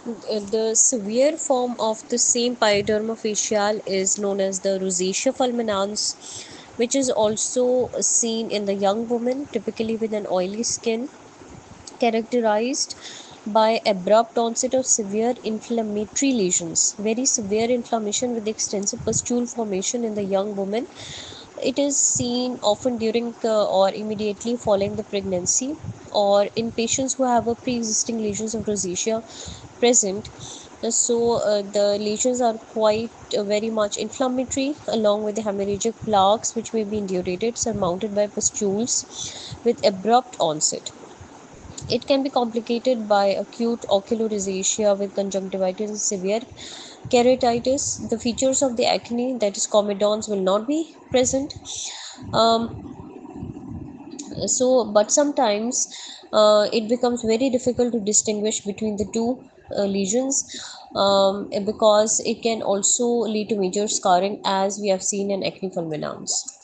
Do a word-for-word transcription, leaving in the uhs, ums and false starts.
Uh, The severe form of the same pyoderma facial is known as the rosacea fulminans, which is also seen in the young woman, typically with an oily skin, characterized by abrupt onset of severe inflammatory lesions, very severe inflammation with extensive pustule formation in the young woman. It is seen often during uh, or immediately following the pregnancy, or in patients who have a pre-existing lesions of rosacea present. Uh, so uh, the lesions are quite uh, very much inflammatory, along with the hemorrhagic plaques which may be indurated, surmounted by pustules with abrupt onset. It can be complicated by acute ocular rosacea with conjunctivitis and severe keratitis. The features of the acne, that is comedons, will not be present. Um, so, but sometimes uh, it becomes very difficult to distinguish between the two uh, lesions, um, because it can also lead to major scarring, as we have seen in acne fulminans.